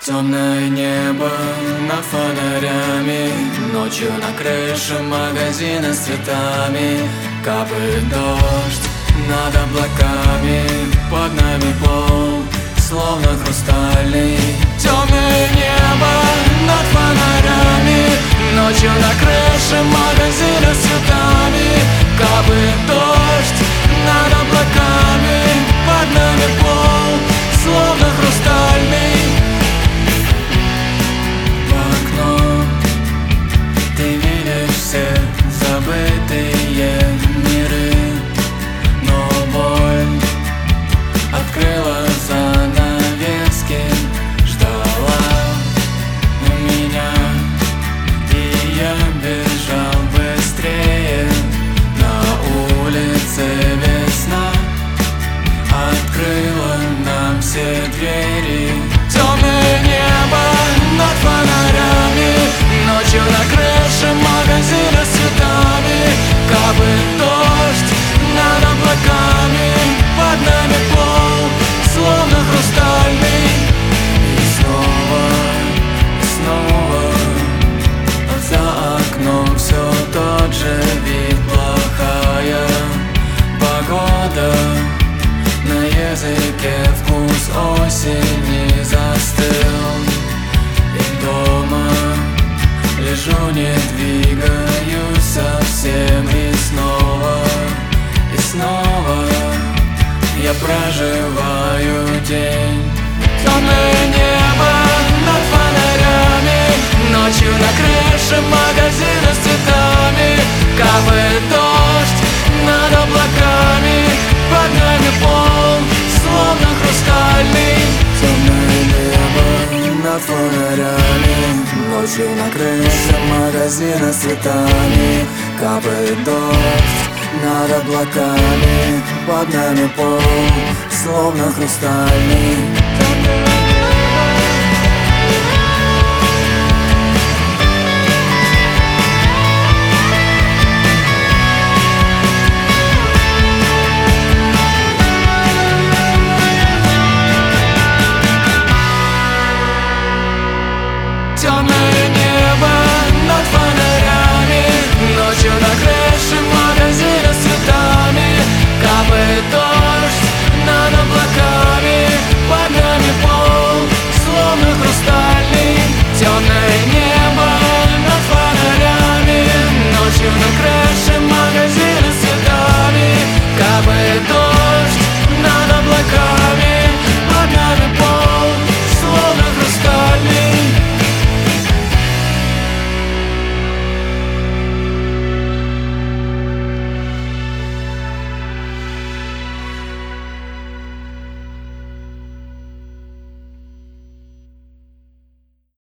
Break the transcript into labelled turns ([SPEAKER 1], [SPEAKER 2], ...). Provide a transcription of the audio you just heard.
[SPEAKER 1] Темное небо над фонарями, ночью на крыше магазина с цветами. Капает дождь над облаками, под нами пол, словно хрустальный. Темное небо над фонарями, ночью на крыше магазина с цветами. Капает дождь над облаками, под нами пол, словно хрустальный. Забытые миры, но боль открыла занавески, ждала меня, и я бежал быстрее. На улице весна открыла нам все двери. Темное небо над фонарями, ночью на крыше магазина с цветами. Капает дождь над облаками, под нами пол, словно хрустальный. И снова за окном все тот же вид. Плохая погода, на языке вкус осени застыл. И дома лежу, не двигаюсь совсем. И снова я проживаю день. Темное небо над фонарями, ночью на крыше магазина с цветами. Капает дождь над облаками, под нами пол, словно хрустальный. Темное небо над фонарями, ночью на крыше магазина с цветами. Капает дождь над облаками, под нами пол, словно хрустальный.